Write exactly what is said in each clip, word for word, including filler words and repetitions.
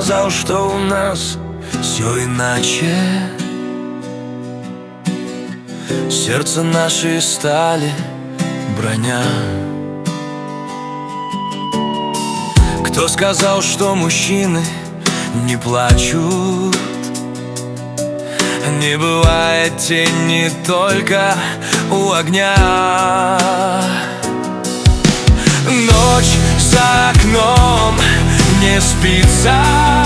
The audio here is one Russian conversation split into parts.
сказал, что у нас все иначе. Сердце наши стали броня. Кто сказал, что мужчины не плачут? Не бывает тени только у огня. Ночь за окном, не спится.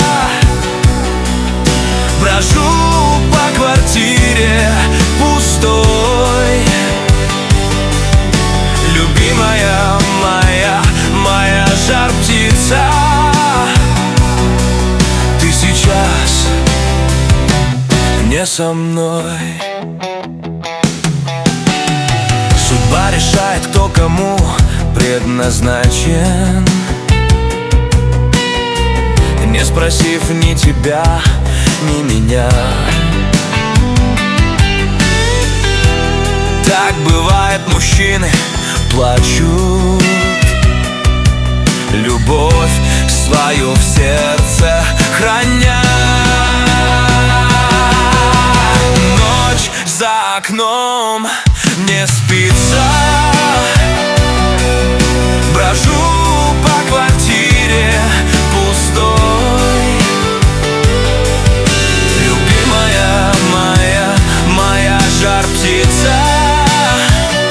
Брожу по квартире пустой. Любимая моя, моя жар-птица, ты сейчас не со мной. Судьба решает, кто кому предназначен, не спросив ни тебя, ни меня. Так бывает, мужчины плачут, любовь свою в сердце храня. Ночь за окном, не спится. Брожу по квартире пустой. Любимая моя, моя жар-птица,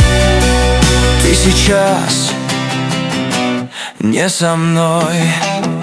ты сейчас не со мной.